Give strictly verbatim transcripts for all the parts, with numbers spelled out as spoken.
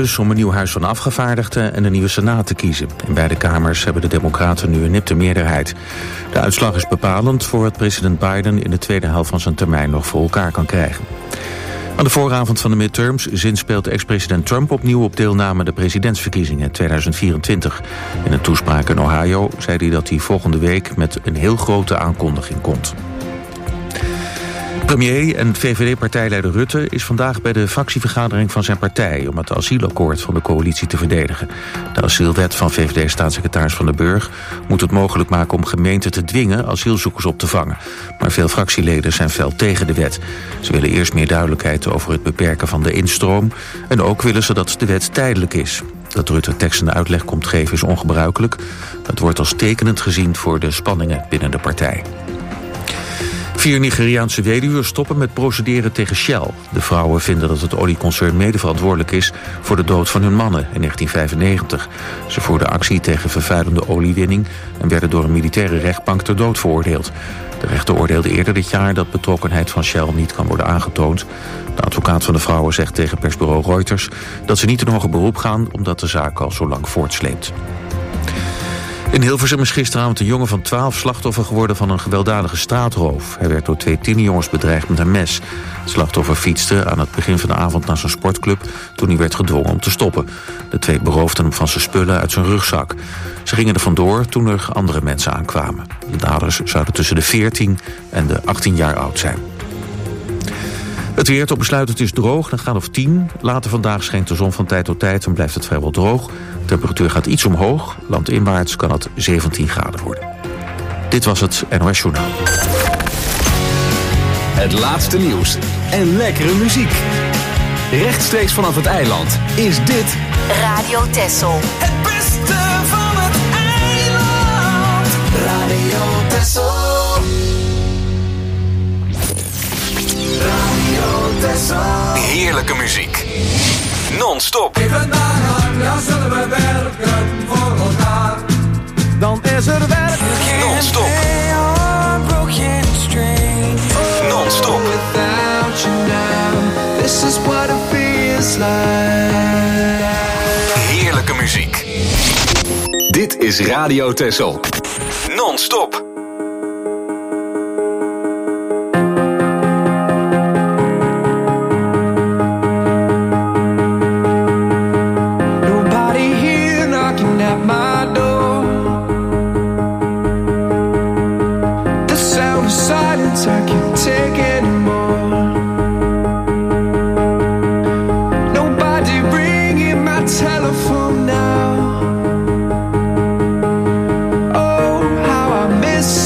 dus om een nieuw huis van afgevaardigden en een nieuwe senaat te kiezen. In beide kamers hebben de democraten nu een nipte meerderheid. De uitslag is bepalend voor wat president Biden in de tweede helft van zijn termijn nog voor elkaar kan krijgen. Aan de vooravond van de midterms zinspeelt ex-president Trump opnieuw op deelname aan de presidentsverkiezingen tweeduizend vierentwintig. In een toespraak in Ohio zei hij dat hij volgende week met een heel grote aankondiging komt. Premier en V V D-partijleider Rutte is vandaag bij de fractievergadering van zijn partij om het asielakkoord van de coalitie te verdedigen. De asielwet van V V D-staatssecretaris Van den Burg moet het mogelijk maken om gemeenten te dwingen asielzoekers op te vangen. Maar veel fractieleden zijn fel tegen de wet. Ze willen eerst meer duidelijkheid over het beperken van de instroom en ook willen ze dat de wet tijdelijk is. Dat Rutte tekst en uitleg komt geven is ongebruikelijk. Dat wordt als tekenend gezien voor de spanningen binnen de partij. Vier Nigeriaanse weduwen stoppen met procederen tegen Shell. De vrouwen vinden dat het olieconcern mede verantwoordelijk is voor de dood van hun mannen in negentien vijfennegentig. Ze voerden actie tegen vervuilende oliewinning en werden door een militaire rechtbank ter dood veroordeeld. De rechter oordeelde eerder dit jaar dat betrokkenheid van Shell niet kan worden aangetoond. De advocaat van de vrouwen zegt tegen persbureau Reuters dat ze niet in hoger beroep gaan omdat de zaak al zo lang voortsleept. In Hilversum is gisteravond een jongen van twaalf slachtoffer geworden van een gewelddadige straatroof. Hij werd door twee tienerjongens bedreigd met een mes. Het slachtoffer fietste aan het begin van de avond naar zijn sportclub toen hij werd gedwongen om te stoppen. De twee beroofden hem van zijn spullen uit zijn rugzak. Ze gingen er vandoor toen er andere mensen aankwamen. De daders zouden tussen de veertien en de achttien jaar oud zijn. Het weer tot besluit, het is droog, dan gaat of tien. Later vandaag schijnt de zon van tijd tot tijd en blijft het vrijwel droog. De temperatuur gaat iets omhoog. Landinwaarts kan het zeventien graden worden. Dit was het N O S Journaal. Het laatste nieuws en lekkere muziek. Rechtstreeks vanaf het eiland is dit Radio Texel. Het beste van het eiland. Radio Texel. heerlijke muziek. Non-stop. Even daaraan, ja, zullen we werken voor elkaar. Dan is er werk. Non-stop. Non-stop. Heerlijke muziek. Dit is Radio Texel. Non-stop. Miss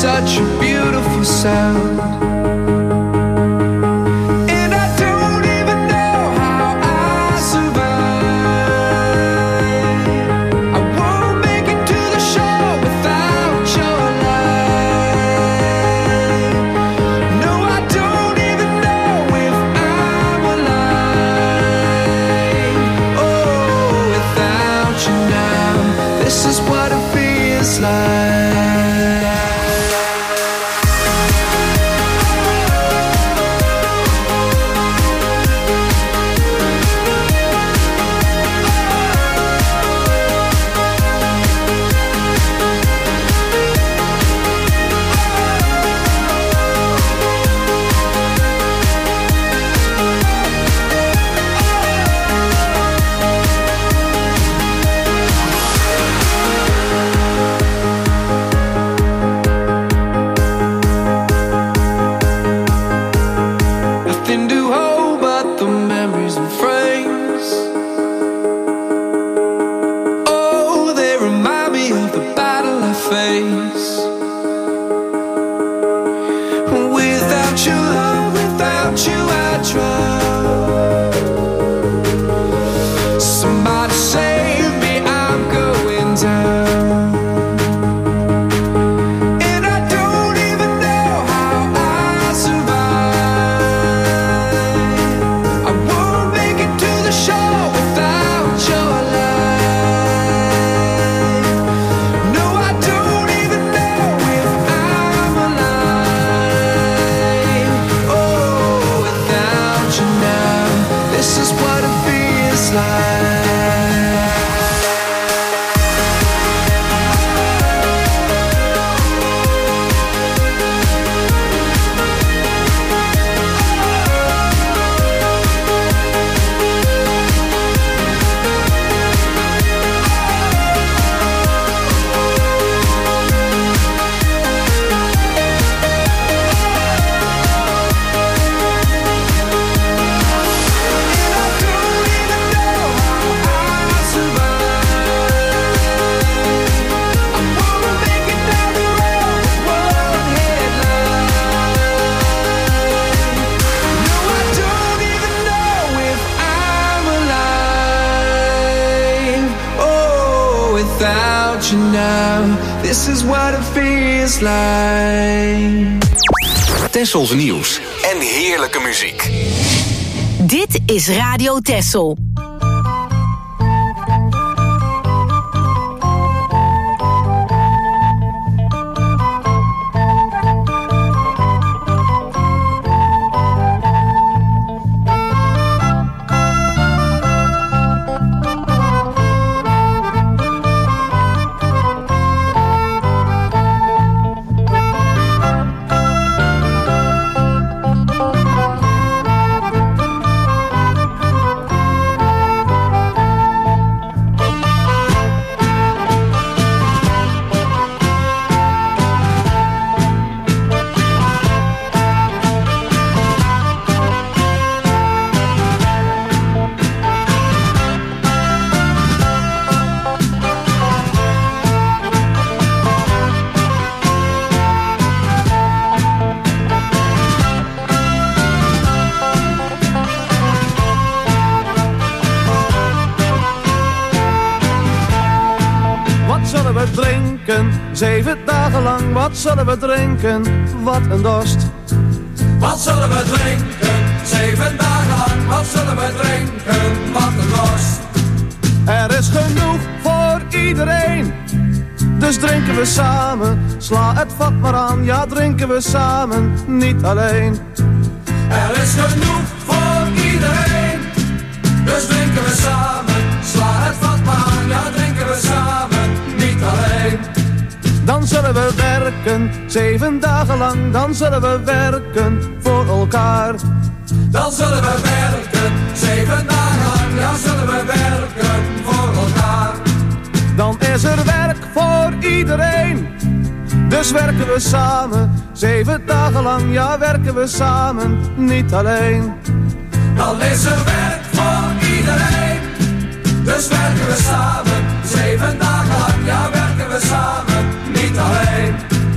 without you now. This is what it feels like. Tessels nieuws en heerlijke muziek. Dit is Radio Tessel. Zeven dagen lang, wat zullen we drinken? Wat een dorst. Wat zullen we drinken? Zeven dagen lang, wat zullen we drinken? Wat een dorst. Er is genoeg voor iedereen, dus drinken we samen. Sla het vat maar aan, ja drinken we samen, niet alleen. Er is genoeg voor iedereen, dus drinken we samen. Sla het vat maar aan, ja drinken we samen, niet alleen. Dan zullen we werken, zeven dagen lang, dan zullen we werken voor elkaar. Dan zullen we werken, zeven dagen lang, ja zullen we werken voor elkaar. Dan is er werk voor iedereen, dus werken we samen. Zeven dagen lang, ja werken we samen, niet alleen. Dan is er werk voor iedereen, dus werken we samen. Zeven dagen lang, ja werken we samen, niet alleen.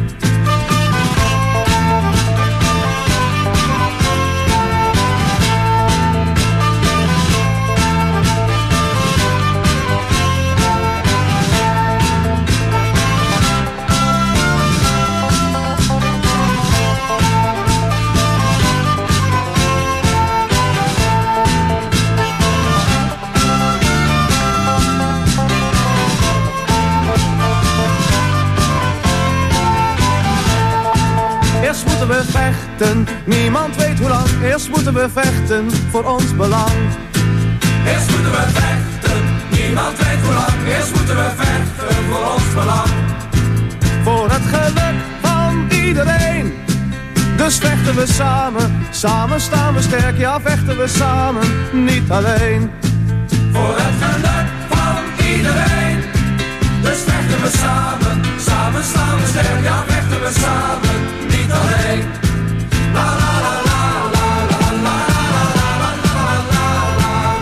We vechten, niemand weet hoe lang. Eerst moeten we vechten voor ons belang. Eerst moeten we vechten, niemand weet hoe lang. Eerst moeten we vechten voor ons belang. Voor het geluk van iedereen, dus vechten we samen. Samen staan we sterk, ja vechten we samen, niet alleen. Voor het geluk van iedereen, dus vechten we samen. Samen staan we sterk, ja vechten we samen, niet alleen. La la la la la la la la la la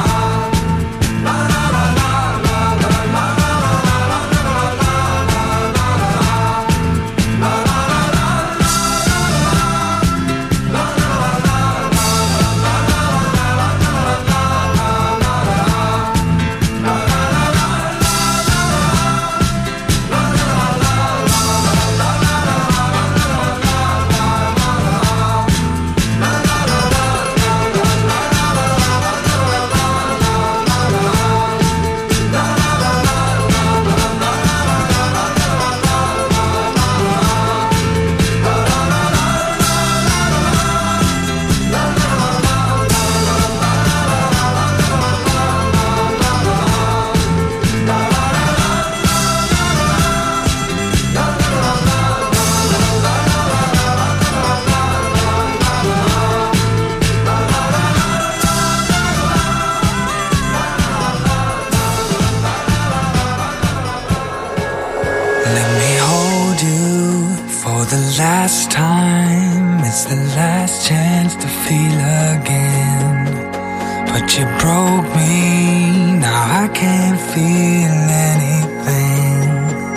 last time, it's the last chance to feel again. But you broke me, now I can't feel anything.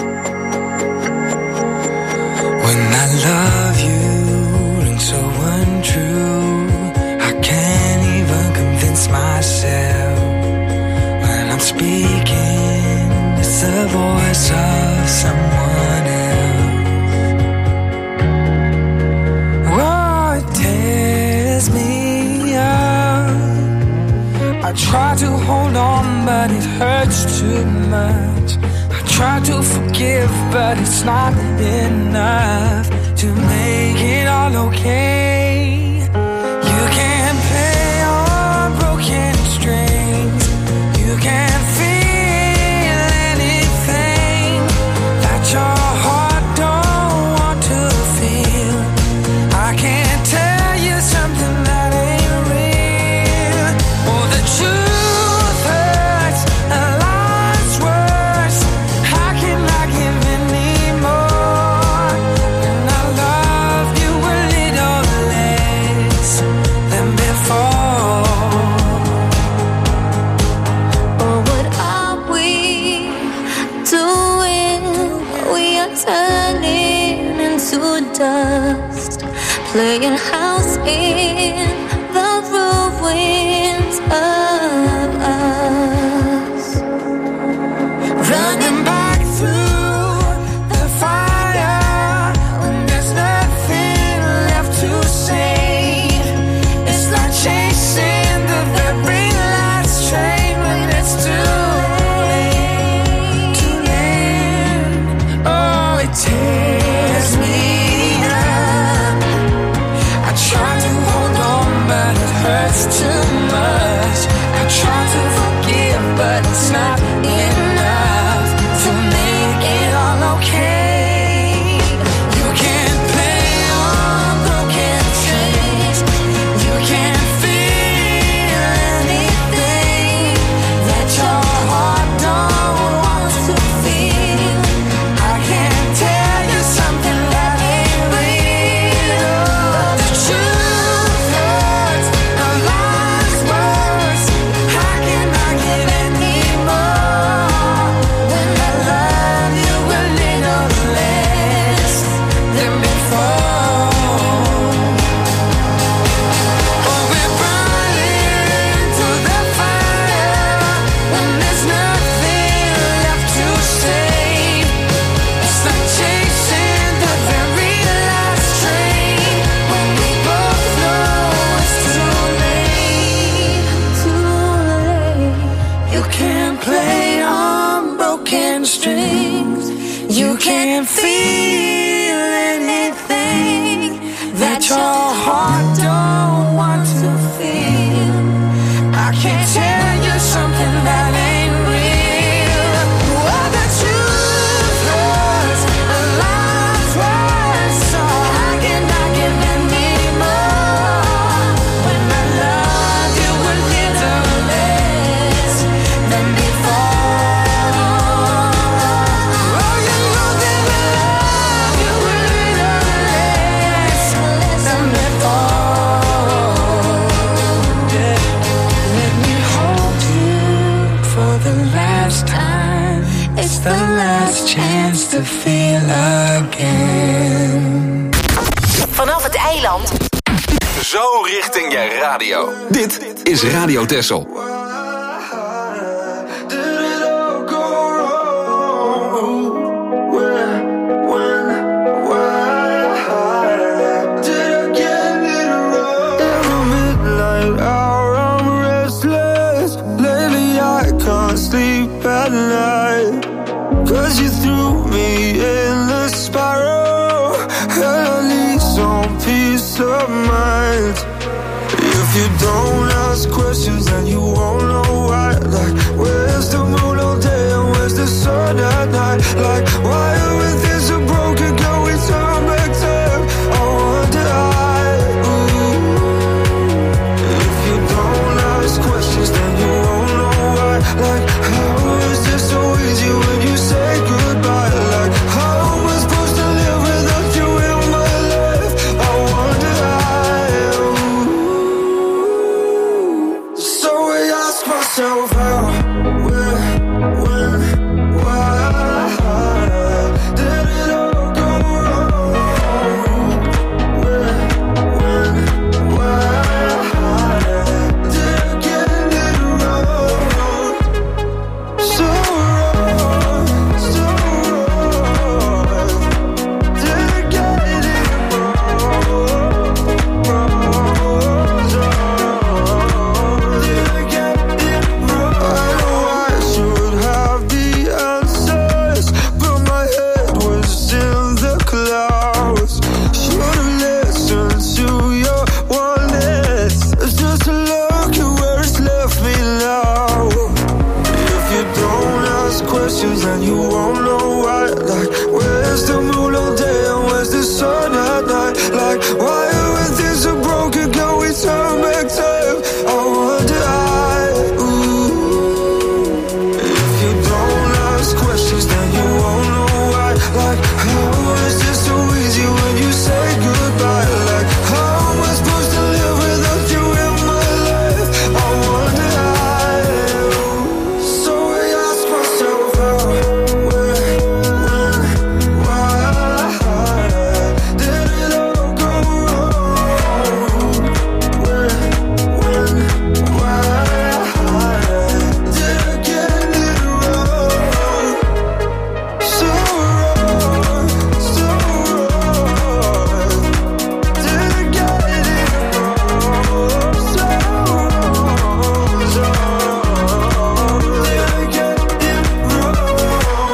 When I love you, rings so untrue, I can't even convince myself. When I'm speaking, it's a voice of someone else. Oh, it tears me up. I try to hold on, but it hurts too much. I try to forgive, but it's not enough to make it all okay. You can't play on broken strings. You can't feel anything that your heart don't want to feel. I can't tell you something that ain't real. Oh, the truth hurts, a lot's worse. How can I give any more? And I love you a little less than before. Oh, what are we doing? We are turning into dust, playing house in the ruins of us. Running back through the fire when there's nothing left to save. It's like chasing the very last train when it's too late, too late. Oh, it tears me up. I try to hold on, but it hurts too much. I try to forgive, but it's not enough to make it all okay. You can't play on broken strings. You can't feel anything that your heart don't want to feel. I can't tell you something that ain't real. The truth hurts, a lot's worse. How can I give any more when I love you a little less than before? Oh, we're burning through the fire when there's nothing left to save. It's like chasing the very last train when we both know it's too late, too late. You can't play on broken strings. You can't feel anything that your heart don't want to feel. I can't tell you something that ain't real. Oh, the truth hurts, a lot's worse. So how can I give any more when I love you a little less than before? Oh, you know that I love you a little less than before. Yeah. Let me hold you for the last time. It's the last chance to feel again. Vanaf het eiland Zo richting je radio. Dit is Radio Texel. Cause you threw me in the spiral, and I need some peace of mind. If you don't ask questions, then you won't know why. Like, where's the moon all day and where's the sun at night? Like, why everything's so broken, can we turn back time? I wonder why. If you don't ask questions, then you won't know why. Like, how is this so easy when you say goodbye? Like, how am I supposed to live without you in my life? I wonder why. So I ask myself how, where, when, why did it all go wrong? Where, when, why did I get it wrong? So wrong. questions and you won't know why. Like, where's the moon all day and where's the sun at night? Like, why when things are broken can we turn back time? I wonder I, ooh. If you don't ask questions then you won't know why. Like, how is this so easy when you say goodbye? Like, how am I supposed to live without you in my life? I wonder I, so I ask myself how, where, when, why did it all go wrong? Where, when, why did I get it wrong? So wrong, so wrong. Did I get it wrong? So wrong, so wrong. Did I get it wrong?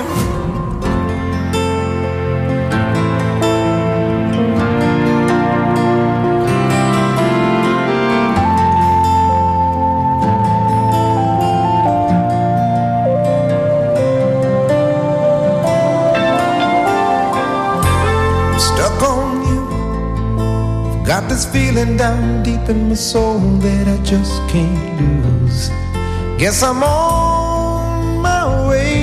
I'm stuck on you. Got this feeling down deep in my soul that I just can't lose. Guess I'm on my way.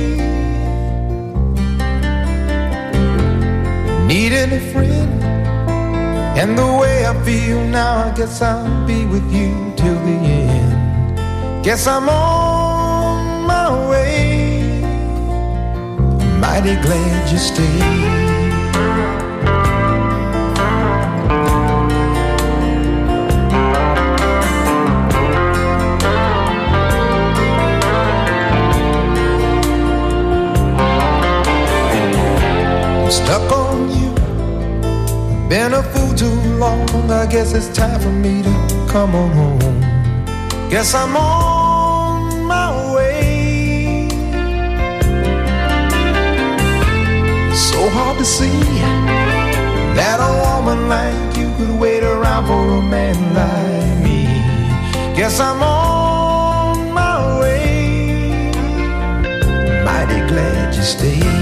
Needing a friend, and the way I feel now, I guess I'll be with you till the end. Guess I'm on my way. Mighty glad you stayed. I'm stuck on you. Been a fool too long. I guess it's time for me to come on home. Guess I'm on my way. So hard to see that a woman like you could wait around for a man like me. Guess I'm on my way. Mighty glad you stayed.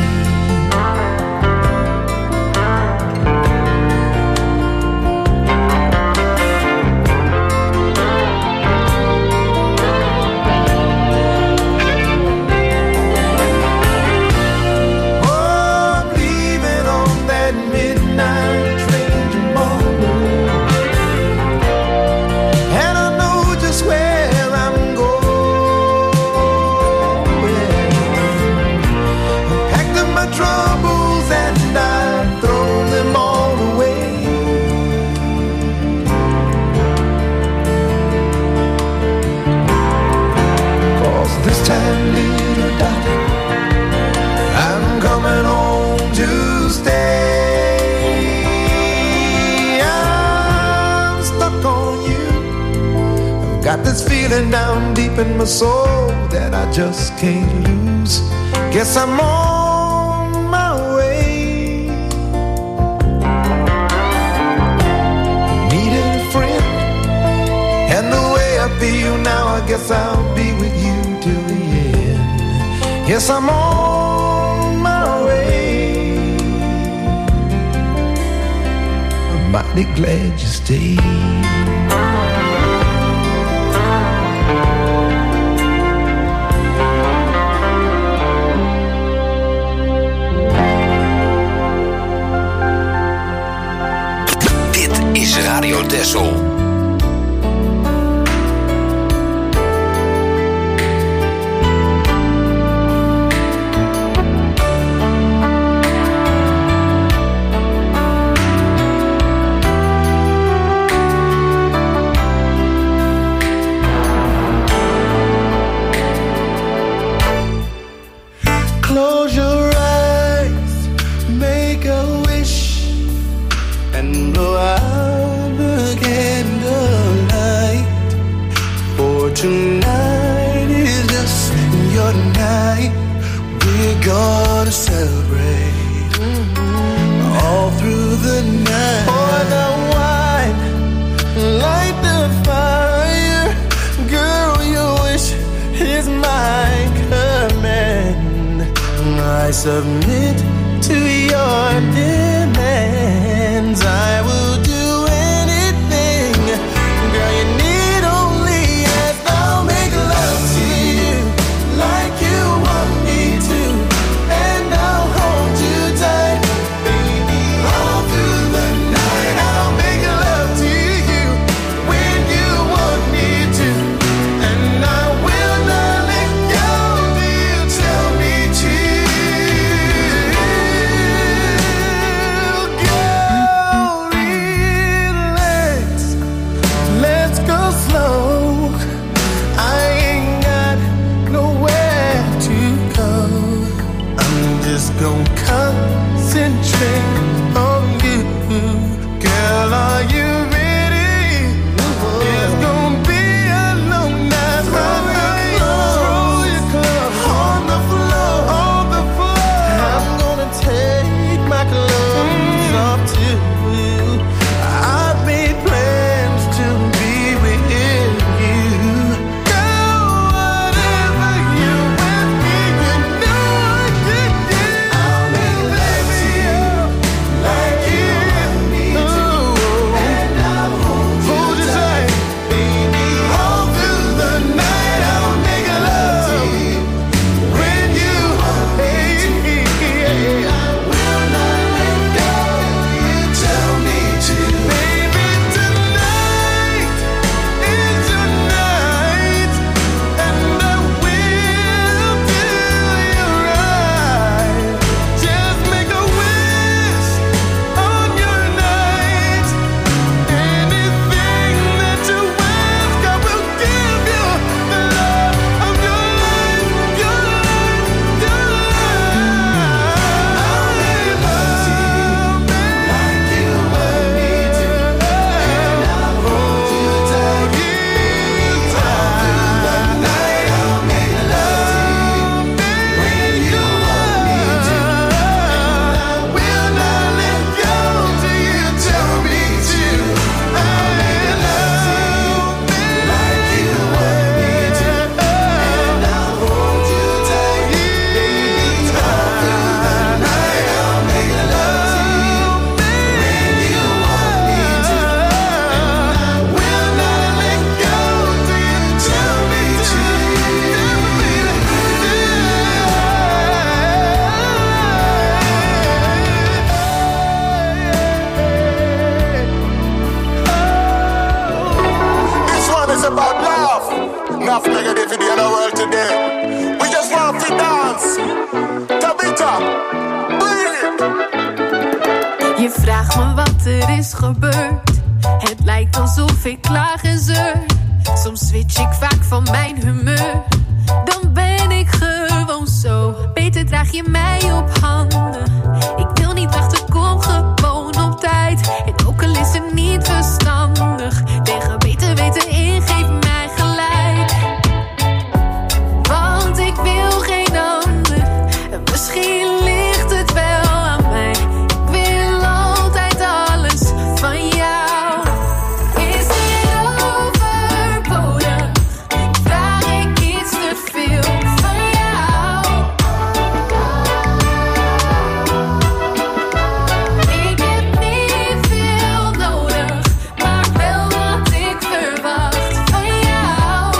Got this feeling down deep in my soul that I just can't lose. Guess I'm on my way. Needed a friend, and the way I feel now, I guess I'll be with you till the end. Yes, I'm on my way. I'm mighty glad you stayed. Radio Texel. Close your eyes, make a wish, and blow out the candlelight. For tonight is just your night. We're gonna celebrate all through the night. Pour the wine, light the fire. Girl, your wish is my command. I submit to your demands. I will do anything, girl, you need only ask. I'll make love to you like you want me to, and I'll hold you tight, baby, all through the night. I'll make love to you when you want me to, and I will not let go till you tell me to. Gonna concentrate on you, girl. Are you ready? It's gonna be a long night. Roll your clothes, roll your clothes on the floor, on the floor. I'm gonna take my clothes off too. I've made plans to be with you. Girl, whatever you with me, you know I could do. Enough negativity in the world today. We just want to dance. Tabita, bring it. Je vraagt me wat er is gebeurd. Het lijkt alsof ik klaag en zeur. Soms switch ik vaak van mijn humeur. Dan ben ik gewoon zo. Beter draag je mij op handen. Ik wil niet wachten, kom gewoon op tijd. En ook al is het niet verstandig. Tegen beter weten in, geef mij gelijk. Want ik wil geen ander. Misschien ligt het wel aan mij. Ik wil altijd alles van jou. Is het overbodig? Vraag ik iets te veel van jou? Ik heb niet veel nodig, maar wel wat ik verwacht van jou.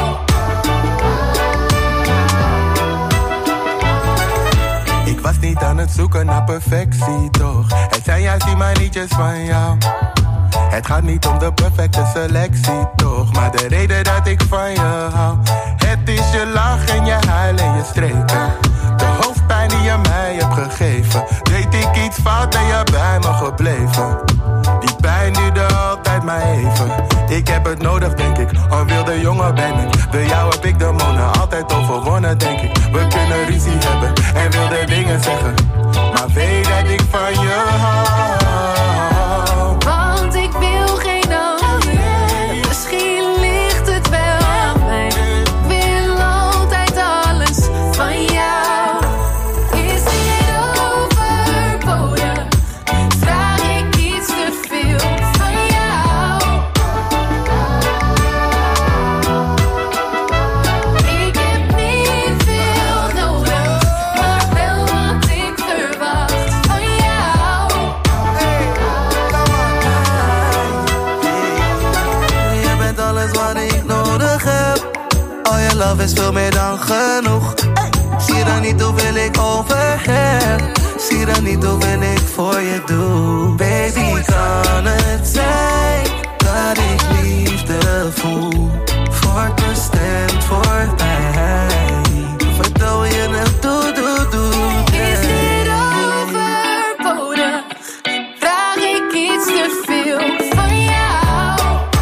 Ik was niet aan het zoeken naar perfectie, toch? Het zijn juist die maar liedjes van jou. Het gaat niet om de perfecte selectie, toch? Maar de reden dat ik van je hou. Het is je lach en je huil en je streken. De hoofdpijn die je mij hebt gegeven. Deed ik iets fout, ben je bij me gebleven. Die pijn duurde altijd maar even. Ik heb het nodig, denk ik. Een wilde jongen ben ik. De jou heb ik de monen altijd overwonnen, denk ik. We kunnen ruzie hebben en wilde dingen zeggen. Maar weet dat ik van je hou. Want ik wil geen ander. Misschien ligt het wel aan mij. Ik wil altijd alles van jou. Is dit overbodig? Vraag ik iets te veel van jou? Ik heb niet veel nodig, maar wel wat genoeg. Zie dan niet hoeveel ik overgeef. Zie dan niet hoeveel ik voor je doe. Baby, kan het zijn dat ik liefde voel? Voor bestemd voor mij. Vertel je het, doe, doe, doe. Is dit overbodig? Vraag ik iets te veel van jou?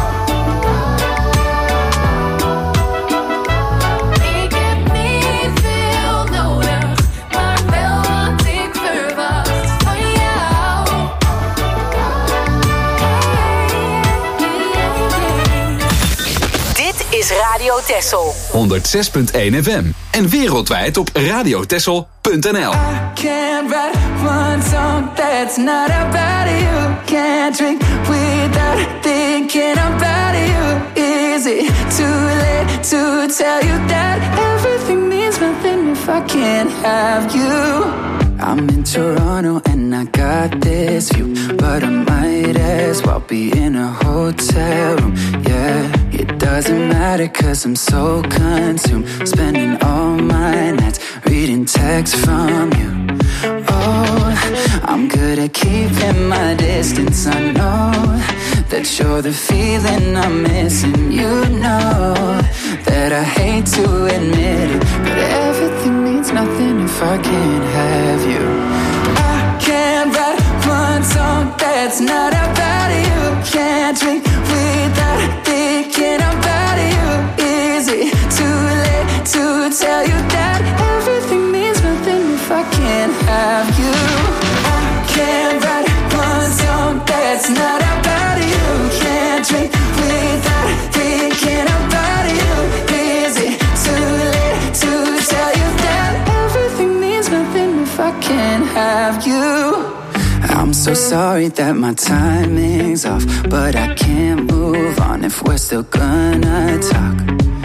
Ik heb niet veel nodig, maar wel wat ik verwacht van jou. Dit is Radio Texel. honderd zes punt één F M en wereldwijd op radiotexel punt n l. I can't write one song that's not about you. Can't drink without thinking about you. Is it too late to tell you that everything means nothing if I can't have you? I'm in Toronto and I got this view, but I might as well be in a hotel room. Yeah, it doesn't matter cause I'm so consumed, spending all my nights reading texts from you. Oh, I'm good at keeping my distance. I know that you're the feeling I'm missing. You know that I hate to admit it, but everything means nothing if I can't have you. I can't write one song that's not about you. Can't drink without thinking about you. Is it too late to tell you that everything means nothing if I can't have you? I can't write one song that's not about you. Can't drink without thinking about you. Is it too late to tell you that everything means nothing if I can't have you? I'm so sorry that my timing's off, but I can't move on if we're still gonna talk.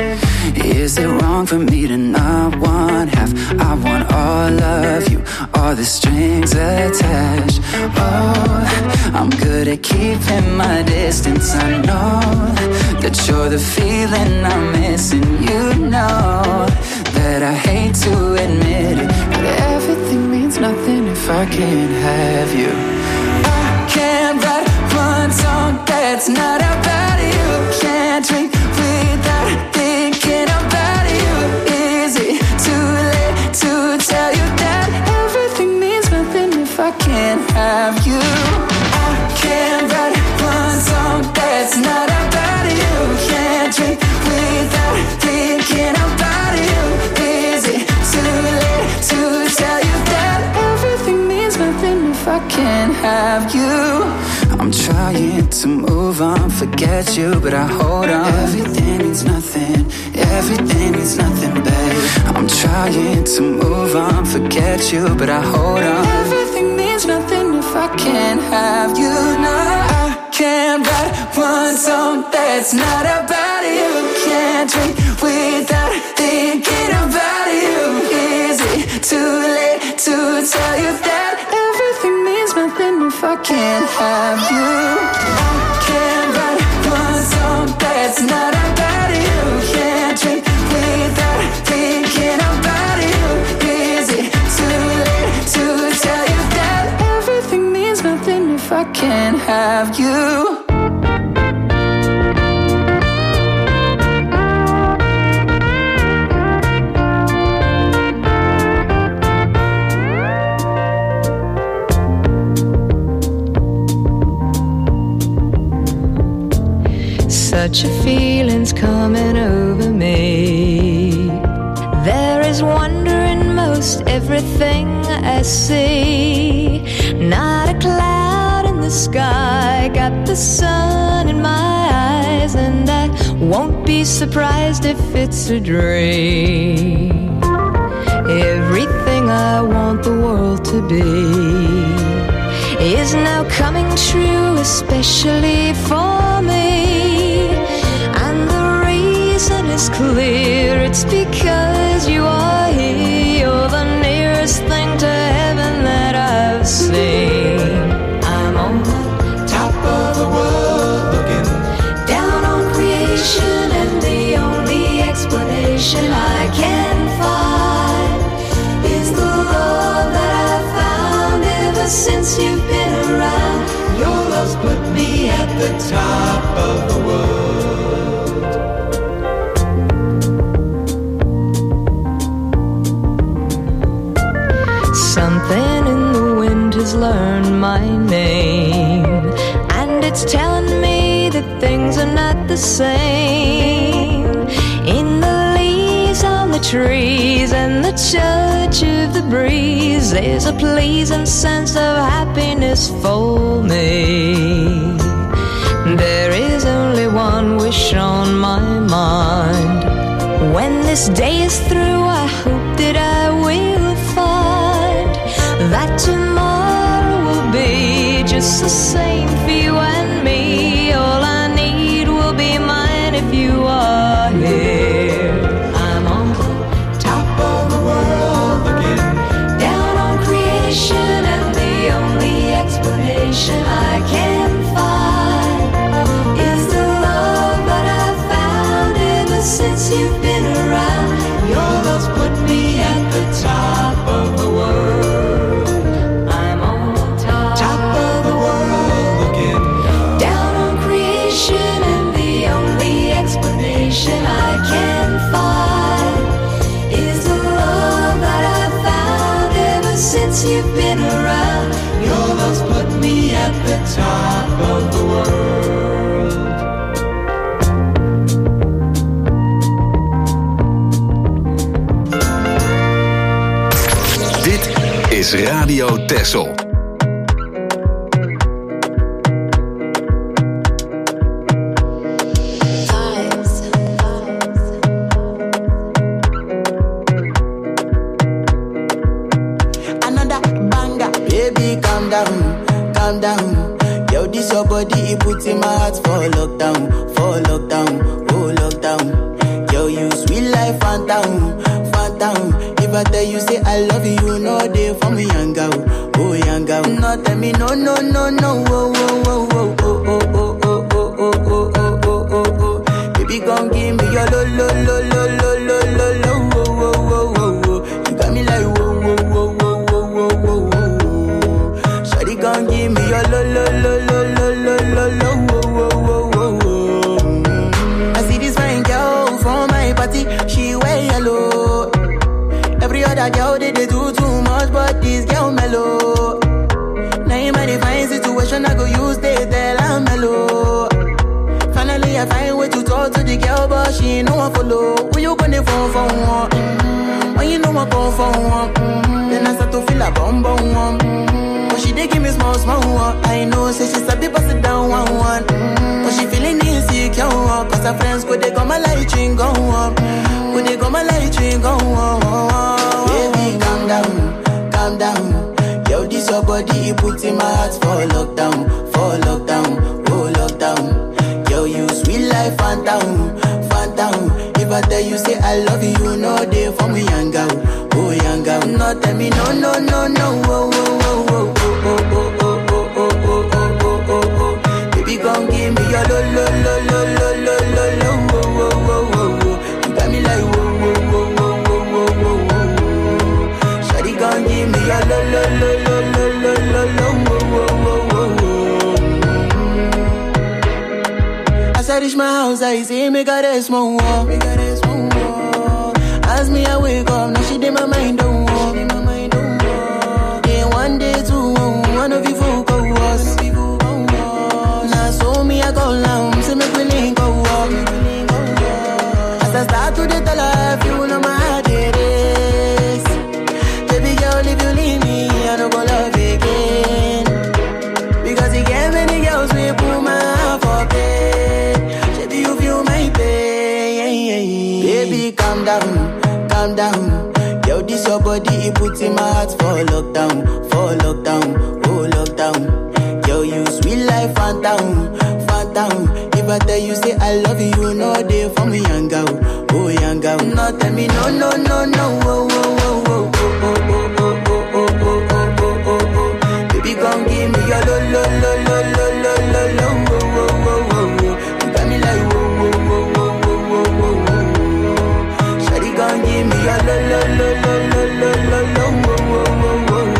Is it wrong for me to not want half? I want all of you, all the strings attached. Oh, I'm good at keeping my distance. I know that you're the feeling I'm missing. You know that I hate to admit it, but everything means nothing if I can't have you. I can't write one song that's not about you. Can't drink without thinking about you. Is it too late to tell you that everything means nothing if I can't have you? I can't write one song that's not about you. Can't drink without thinking about you. Is it too late to tell you that everything means nothing if I can't have you? I'm trying to move on, forget you, but I hold on. Everything means nothing, everything means nothing, babe. I'm trying to move on, forget you, but I hold on. Everything means nothing if I can't have you. No, I can't write one song that's not about you. Can't drink without thinking about you. Is it too late to tell you that everything means nothing if I can't have you? I can't write one song that's not about you. Can't drink without thinking about you. Is it too late to tell you that everything means nothing if I can't have you? Such a feeling's coming over me. There is wonder in most everything I see. Not a cloud in the sky, got the sun in my eyes, and I won't be surprised if it's a dream. Everything I want the world to be is now coming true, especially for me. And the reason is clear, it's because you are here. You're the nearest thing to heaven that I've seen. I'm on the top of the world, looking down on creation, and the only explanation I can the top of the world. Something in the wind has learned my name, and it's telling me that things are not the same. In the leaves on the trees and the touch of the breeze, there's a pleasing sense of happiness for me. There is only one wish on my mind. When this day is through, I hope that I will find that tomorrow will be just the same for you and me. All I need will be mine if you are here. I'm on the top of the world again, down on creation, and the only explanation I can find is the love that I've found ever since you've been around. Your love's put me at the top of the world. I'm on the top, top of the world again, down on creation, and the only explanation I can find is the love that I've found ever since you've been around. Your love's put me at the top of the world. Dit is Radio Texel. Another banger, baby, calm down, calm down. Yo, this your body, it puts in my heart for lockdown, for lockdown, oh lockdown. Yo, you sweet life, phantom, phantom. If I tell you say I love you, you know they for me young girl, oh young girl. No tell me no, no, no, no, oh, oh, oh, oh, oh, oh, oh, oh, oh, oh, oh, oh, oh, oh. Baby, gon' give me your lo, lo, lo, lo, lo, lo, lo, lo, oh, oh, oh, oh, oh. You got me like whoa, whoa, whoa, whoa, whoa, whoa, whoa, whoa. Shawty gon' give me your lo, lo, lo, lo, lo, lo, lo, lo, oh, oh, oh, oh, oh. I see this fine girl from my party, she wear yellow. Every other girl they, they do too much, but this girl mellow. Now in my divine situation, I go use they tell I'm mellow. Finally I find way to talk to the girl, but she ain't no one follow. Who you gonna phone for one? Mm-hmm. When you know I come for one, mm-hmm. Then I start to feel a bum bum one. Mm-hmm. But she dey give me small small one. I know say she's a bit pass it down one one. Mm-hmm. But she feeling insecure, cause her friends go they come my light ring go on. Go they come my light ring go on. Baby, calm down, calm down. Yo, this your body, it puts in my heart for lockdown, for lockdown, oh lockdown. Yo, you sweet life, phantom, phantom. If I tell you say I love you, you know they for me young girl, oh young girl. No tell me no, no, no, no, oh, oh, oh, oh, oh, oh, oh, oh, oh, oh, oh, oh, oh, oh. Baby, gon' give me your lo, lo, lo, lo, lo, lo, lo, lo, oh, oh, oh, oh, oh. You got me like whoa, whoa, whoa, whoa, whoa, whoa, whoa, whoa. Shawty gon' give me your lo, lo, lo, lo, lo, lo, lo, lo, oh, oh, oh, oh, oh. As I reach my house, I see me got a small wall, me got a small wall. As me I wake up, now she did my mind don't walk. Day one, day two, one of you folk go was. Now so me I go down, say me we link go walk. As I start to the tell her, you know my heart it is. Baby girl, if you leave me, I don't go love again. Because you gave many girls we put my heart for bed. Baby, you feel my pain. Baby, calm down, calm down. Yo, this your body, it puts in my heart for lockdown, for lockdown, oh lockdown. Yo, you sweet life, phantom, phantom. If I tell you say I love you, you know they for me young girl, oh young girl. No tell me no, no, no, no, oh, oh, oh, oh, oh, oh, oh, oh, oh, oh, oh, oh, oh, oh. Baby, gon' give me your lo, lo, lo, lo, lo, lo, lo, lo, oh, oh, oh, oh, oh. You got me like whoa, whoa, whoa, whoa, whoa, whoa, whoa. Shawty gon' give me your lo, lo, lo, lo, lo, lo, lo, lo, oh, oh, oh, oh, oh.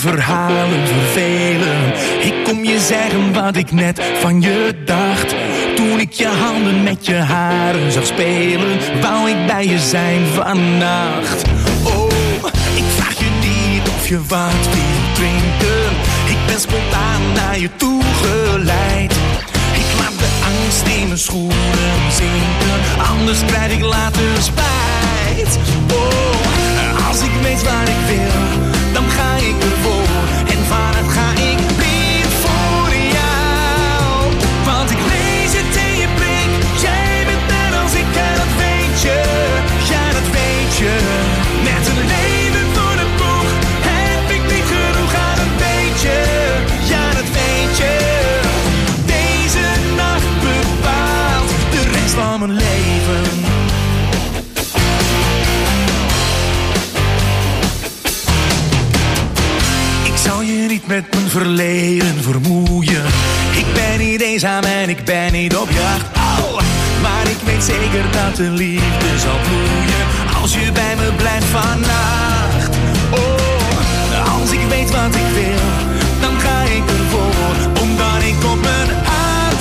verhalen vervelen. Ik kom je zeggen wat ik net van je dacht. Toen ik je handen met je haren zag spelen, wou ik bij je zijn vannacht. Oh, ik vraag je niet of je wat wil drinken. Ik ben spontaan naar je toe geleid. Ik laat de angst in mijn schoenen zinken, anders krijg ik later spijt. Oh, als ik weet waar ik wil, dan ga ik ervoor. En vanuit ga ik blind voor jou. Want ik lees het in je blik. Jij bent net als ik en dat weet je. Ja, dat weet je. Met een leven voor de boeg heb ik niet genoeg aan een beetje. Ja, dat weet je. Deze nacht bepaalt de rest van mijn leven. Ik zal je niet met mijn verleden vermoeien. Ik ben niet eenzaam en ik ben niet op jacht. Oh, maar ik weet zeker dat de liefde zal bloeien als je bij me blijft vannacht. Oh, als ik weet wat ik wil, dan ga ik ervoor, omdat ik op mijn hart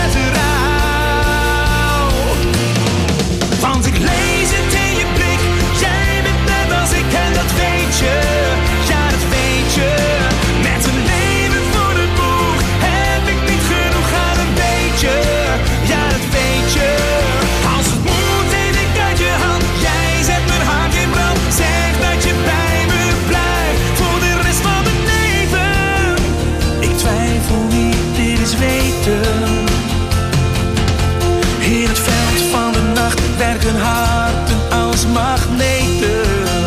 vertrouw. Want ik lees het in je blik. Jij bent net als ik en dat weet je. Ja, dat weet je. Met een leven voor de boeg heb ik niet genoeg aan een beetje. Ja, dat weet je. Als het moet, neem ik uit je hand. Jij zet mijn hart in brand. Zeg dat je bij me blijft voor de rest van mijn leven. Ik twijfel niet, dit is weten. In het veld van de nacht werken harten als magneten.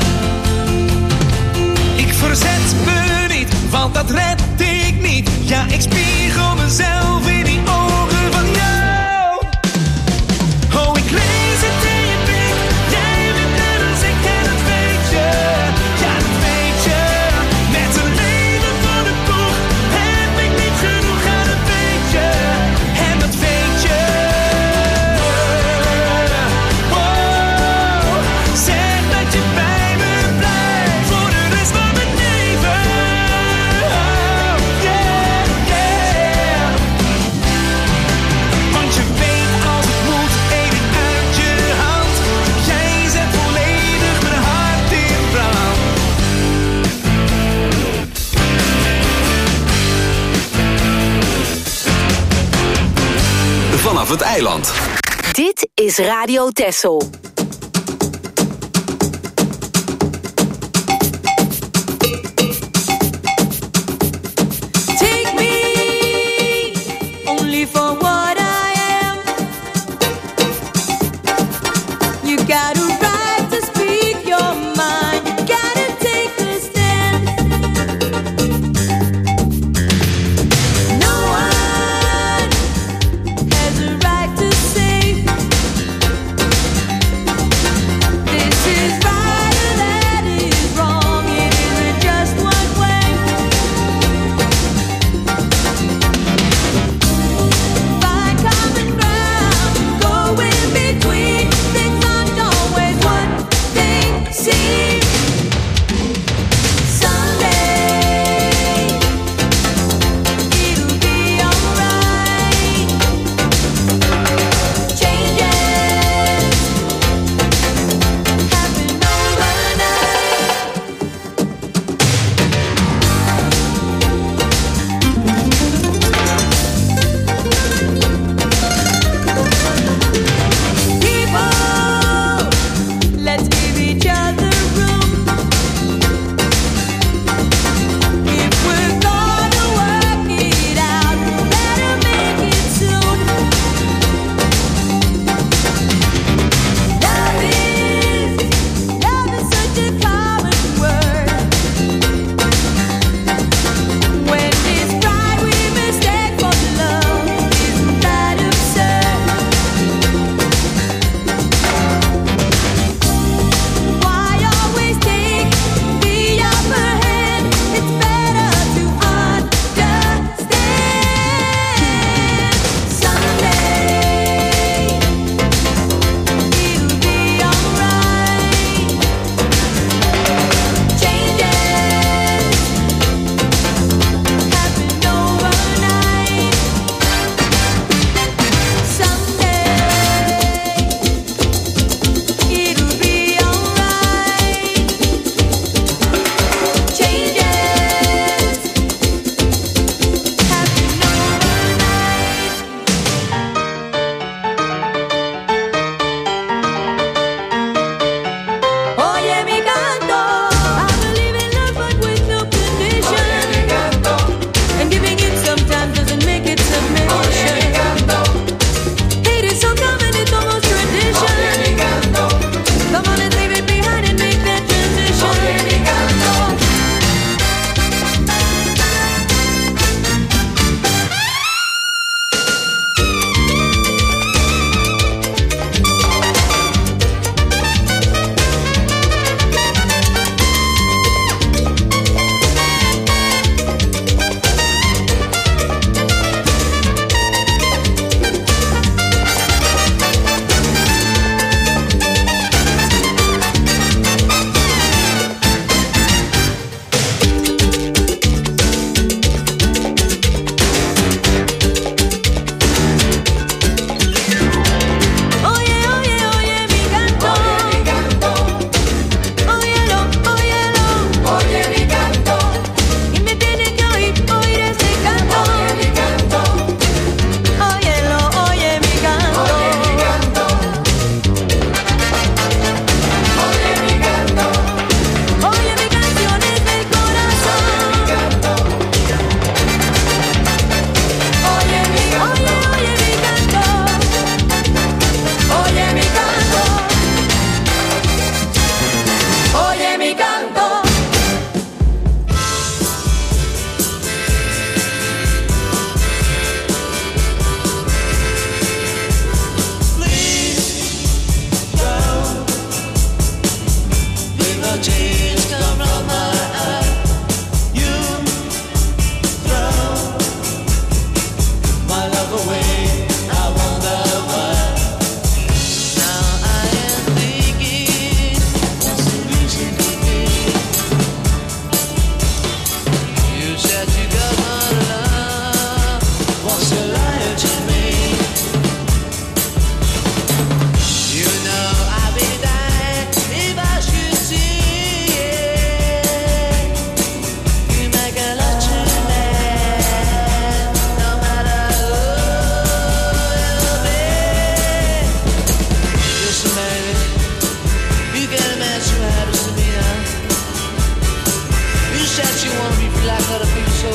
Ik verzet me niet, want dat red ik niet. Ja, ik spiegel mezelf in die ogen van jou. Oh, ik lees het in je blik. Jij bent net als ik en dat weet je. Ja, dat weet je. Met een leven voor de boeg heb ik niet genoeg aan een beetje. En dat weet je. Oh, zeg dat je bij me blijft voor de rest van mijn leven. Oh, yeah, yeah. Want je weet als het moet, eet ik uit je hand. Jij zet volledig mijn hart in brand. Vanaf het eiland. Dit is Radio Texel. Take me only for what I am. You got a right to speak your mind. You gotta take a stand. No one has a right to say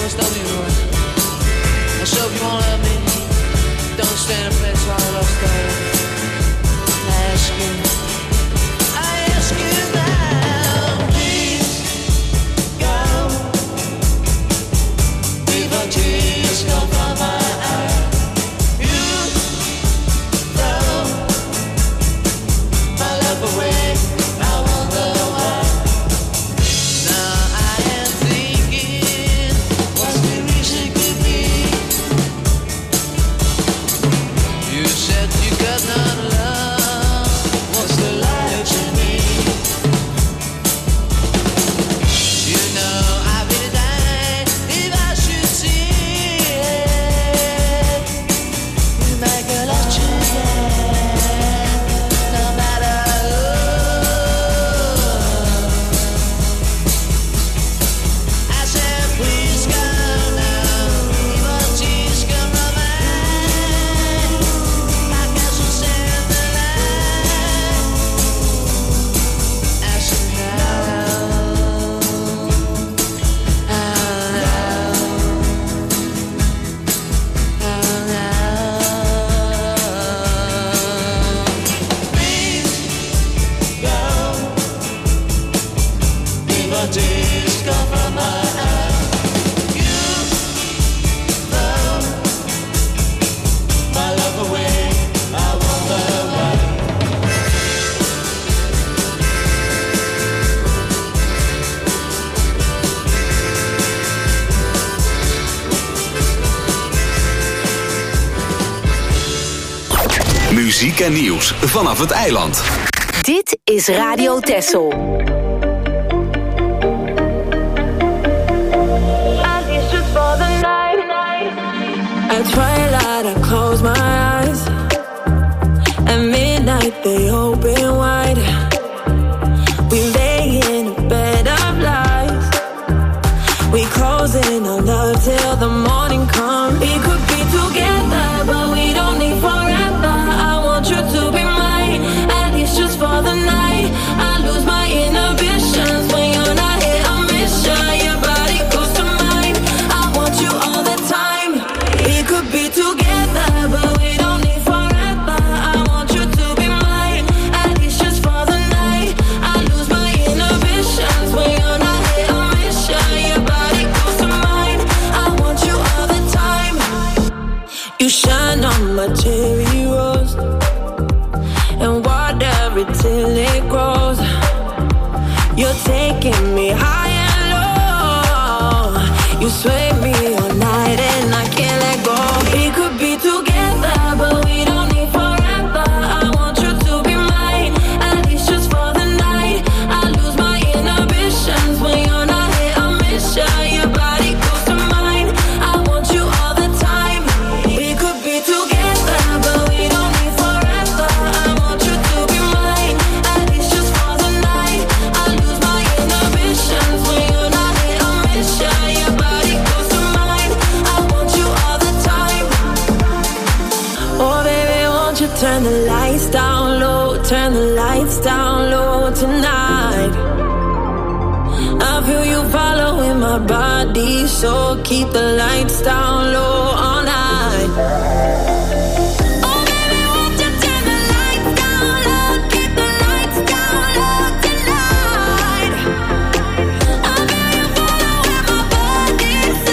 must love me more. And so if you won't love me, don't stand up there so I lost God. I ask you, I ask you now, please go before tears come from my eyes. You throw my love away. I wonder why. Now I am thinking, what's the reason could be? You said you got not love. What's the lie to me? You know I really die if I should see it. You make a love to no matter who. I said please come now, even tears come from my eyes. I guess we'll send the light. I said now, oh now, oh now. Please go before tears come from my eyes. You throw my love away. I wonder why. Muziek en nieuws vanaf het eiland. Dit is Radio Texel. At twilight, I close my eyes. At midnight, they open wide. We lay in a bed of lies. We close in on love till the morning comes. We could be together, but we don't need forever. I want you to be mine, at least just for the night. I lose my inhibitions when you're not here. I miss you, your body goes to mine. I want you all the time. We could be together, but we don't need forever. I want you to be mine, at least just for the night. I lose my inhibitions when you're not here. I miss you, your body goes to mine. I want you all the time. You shine on my cherry rose and water it till it grows. You're taking me high and low. You sway me all night and I can't let go. We could be together, but we don't need forever. I want you to be mine, at least just for the night. I lose my inhibitions when you're not here. I miss you, your body goes to mine. I want you all the time. We could be together, but we don't need forever. I want you to be mine, at least just for the night. I lose my inhibitions when you're not here. I miss you, your body goes to mine. I want you all the time. Oh baby, won't you turn the lights down low, turn the lights down low tonight. I feel you following my body, so keep the lights down low all night. Oh baby, won't you turn the lights down low, keep the lights down low tonight. I feel you following my body, so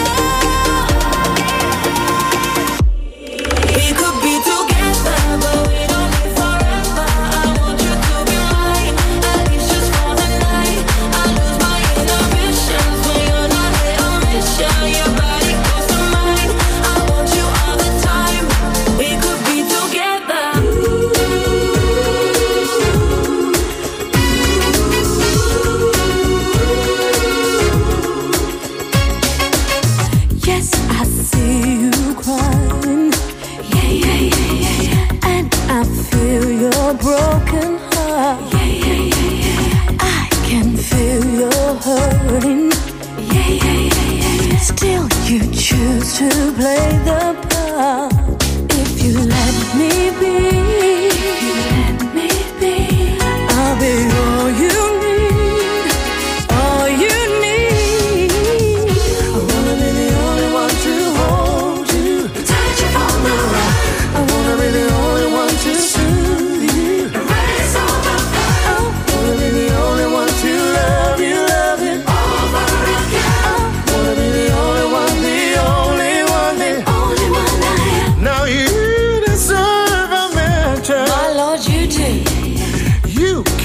we could be together, but we don't need forever. I want you to be mine, at least just for the night. I lose my inhibitions when you're not here. I miss you, your body goes to mine. I want you all the time.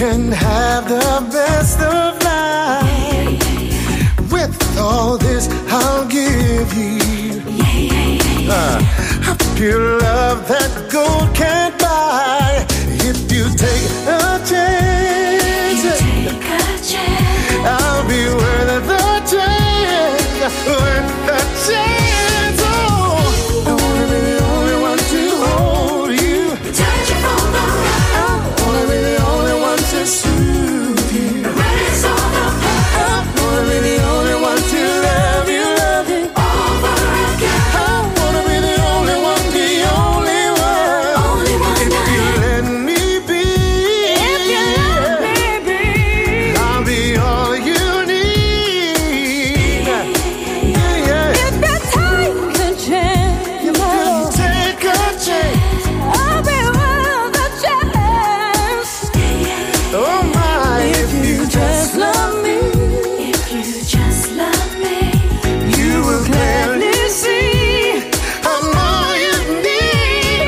can have the best of life. With all this, I'll give you uh, a pure love that gold can't buy. If you take a chance, take a chance. I'll be worth the chance, worth the chance. Oh, I wanna be the only one to hold you, touch you from the right. I wanna be the only one to soothe you. Raise all the pain. I wanna be the only one to love you, love you over again. I wanna be the only one, the only one, only one. If you let me be, if you let me be, I'll be all you need. Yeah, yeah. If you take a chance, you can take a chance. I'll be worth a chance. Oh my, if you just love me, if you just love me, you will gladly see I'm all you need.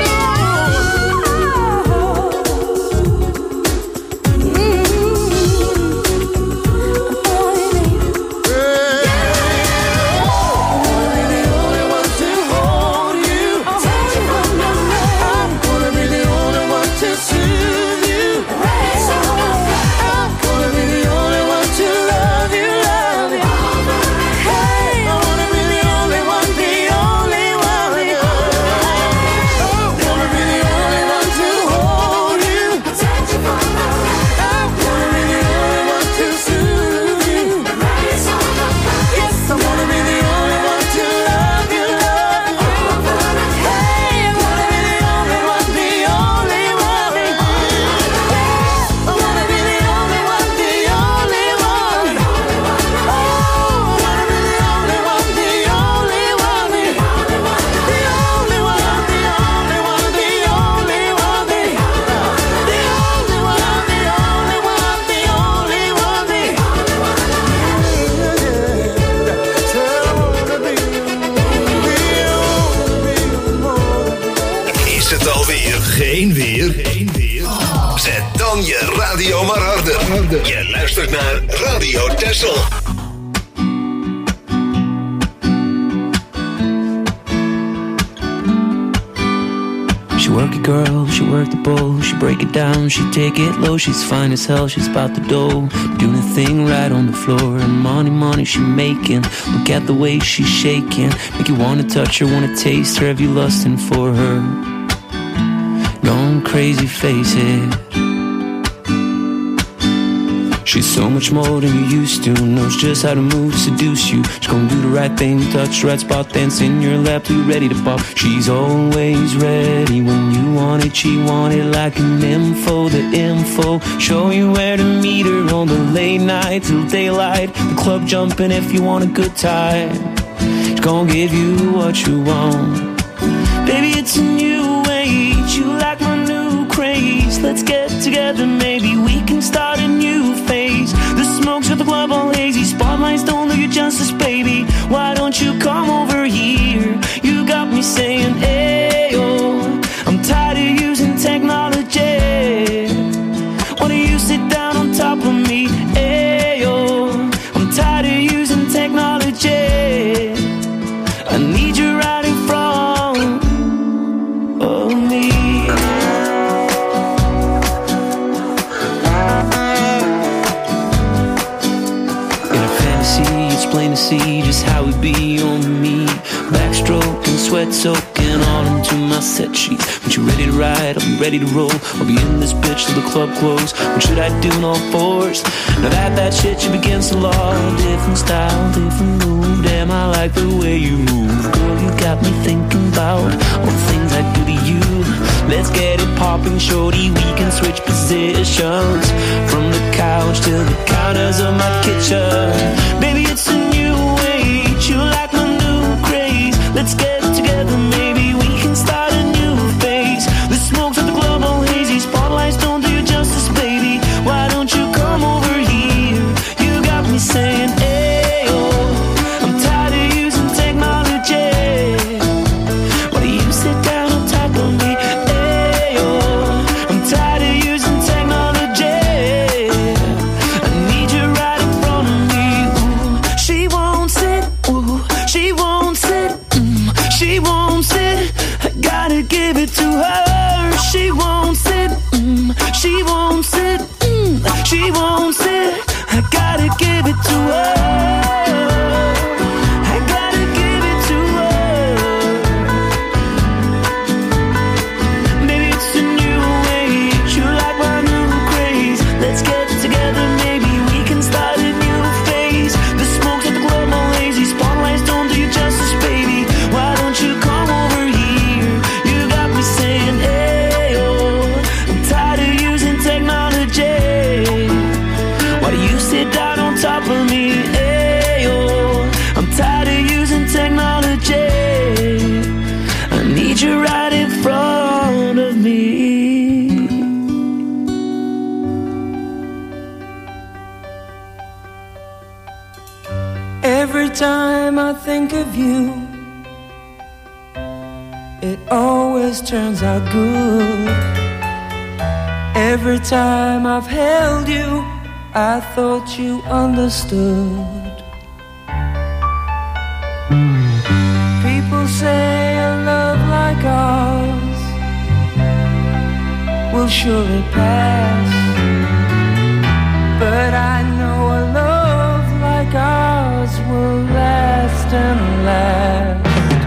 Is het alweer geen weer? Geen weer? Zet dan je radio maar harder. Je luistert naar Radio Texel. She work it, girl, she work the bowl. She break it down, she take it low. She's fine as hell, she's about the dough. Doing a thing right on the floor. And money, money she making. Look at the way she's shaking. Make you wanna touch her, wanna taste her. Have you lusting for her? Going crazy, face it. She's so much more than you used to. Knows just how to move, seduce you. She's gonna do the right thing, touch the right spot, dance in your lap till you're ready to pop. She's always ready when you want it. She want it like an info, the info. Show you where to meet her on the late night till daylight. The club jumping if you want a good time. She's gonna give you what you want. Baby, it's a new age. You like my new craze. Let's get together, maybe we can start a new phase. The smokes at the club all hazy. Spotlights don't do you justice, baby. Why don't you come over here? You got me saying, ayo. I'm tired of using technology. Why don't you sit down on top of me? Ayo. I'm tired of using technology. I need you right in front of me. It's plain to see just how it be on me. Backstroking, sweat soaking all into my set sheets. When you're ready to ride, I'll be ready to roll. I'll be in this bitch till the club close. What should I do in all fours? Now that that shit you against the law. Different style, different move. Damn, I like the way you move. Girl, you got me thinking about all the things I do to you. Let's get it popping, shorty. We can switch positions from the couch to the counters of my kitchen. Baby, it's a new age. You like my new craze. Let's get together, maybe we can start a new phase. The smoke's at the club all hazy. Spotlights don't do you justice, baby. Why don't you come over here? You got me saying, ayo. I'm tired of using technology. Why do you sit down on top of me? Ayo. I'm tired of using technology. time I think of you, it always turns out good. Every time I've held you, I thought you understood. People say a love like ours will surely pass, but I know a love like ours will last and last.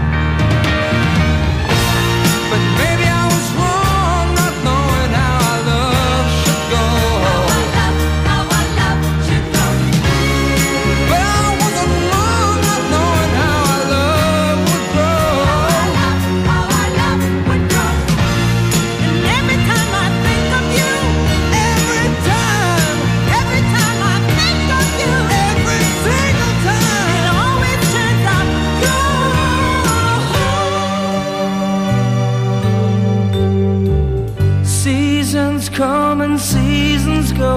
But maybe I was wrong not knowing how our love should go. How our love, how our love should go. But I wasn't wrong not knowing how our love would grow. How our love, how our love would grow. And every time I think of you, every time, every time I think of you, every single time, it always turns out good. Seasons come and seasons go,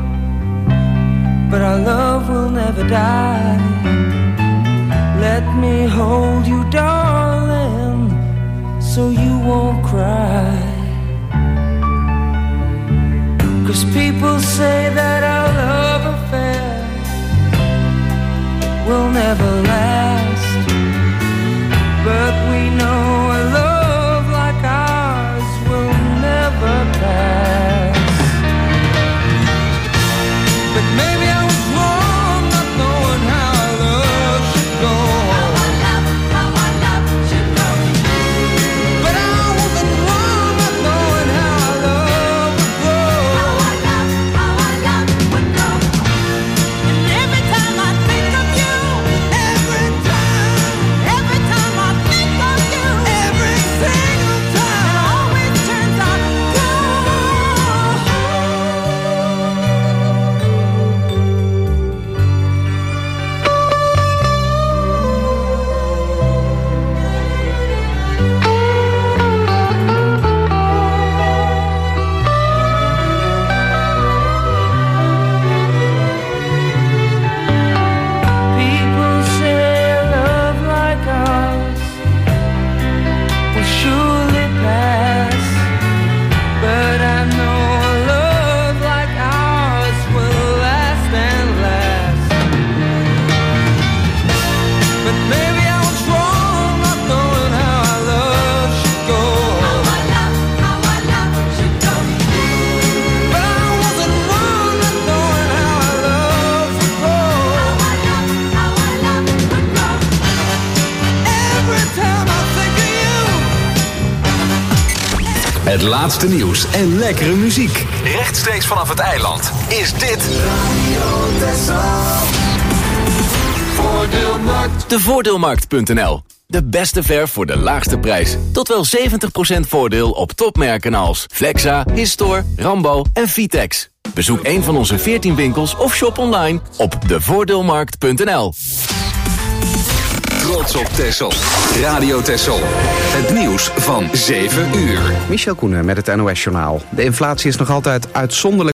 but our love will never die. Let me hold you, darling, so you won't cry. 'Cause people say that our love affair will never last, but we know a love like ours will never pass. But maybe I was wrong not knowing how our love should go. How our love, how our love should go. But I wasn't wrong not knowing how our love would grow. How our love, how our love would grow. And every time I think of you, every time, every time I think of you, every single time, it always turns out people say a love like ours will surely pass, but I know a love like ours will last and last. But maybe I was wrong not knowing how our love should go. How our love, how our love should go. But I wasn't wrong not knowing how our love would grow. How our love, how our love would grow. Every time I think of you. Het laatste nieuws en lekkere muziek. Rechtstreeks vanaf het eiland is dit Voordeelmarkt. De Voordeelmarkt punt n l. De beste verf voor de laagste prijs. Tot wel zeventig procent voordeel op topmerken als Flexa, Histor, Rambo en Vitex. Bezoek een van onze veertien winkels of shop online op de voordeelmarkt punt n l. Trots op Texel. Radio Texel. Het nieuws van zeven uur. Michel Koenen met het N O S-journaal. De inflatie is nog altijd uitzonderlijk